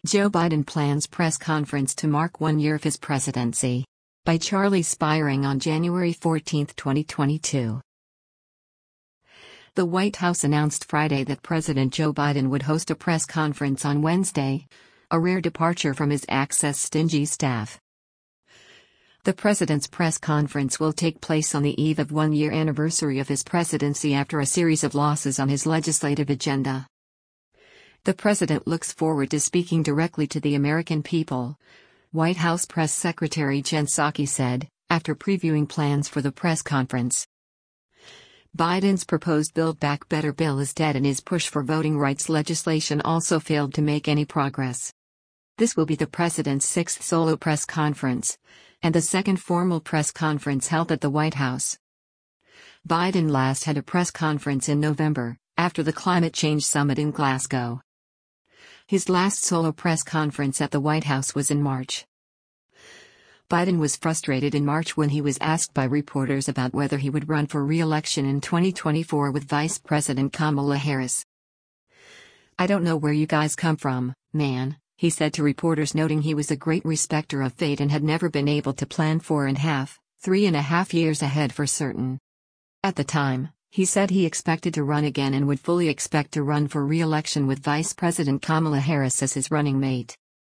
Joe Biden plans press conference to mark 1 year of his presidency. By Charlie Spiring on January 14, 2022. The White House announced Friday that President Joe Biden would host a press conference on Wednesday, a rare departure from his access-stingy staff. The president's press conference will take place on the eve of 1 year anniversary of his presidency after a series of losses on his legislative agenda. The president looks forward to speaking directly to the American people, White House Press Secretary Jen Psaki said, after previewing plans for the press conference. Biden's proposed Build Back Better bill is dead and his push for voting rights legislation also failed to make any progress. This will be the president's sixth solo press conference, and the second formal press conference held at the White House. Biden last had a press conference in November, after the climate change summit in Glasgow. His last solo press conference at the White House was in March. Biden was frustrated in March when he was asked by reporters about whether he would run for re-election in 2024 with Vice President Kamala Harris. "I don't know where you guys come from, man," he said to reporters, noting he was a great respecter of fate and had never been able to plan 3.5 years ahead for certain. At the time, he said he expected to run again and would fully expect to run for re-election with Vice President Kamala Harris as his running mate.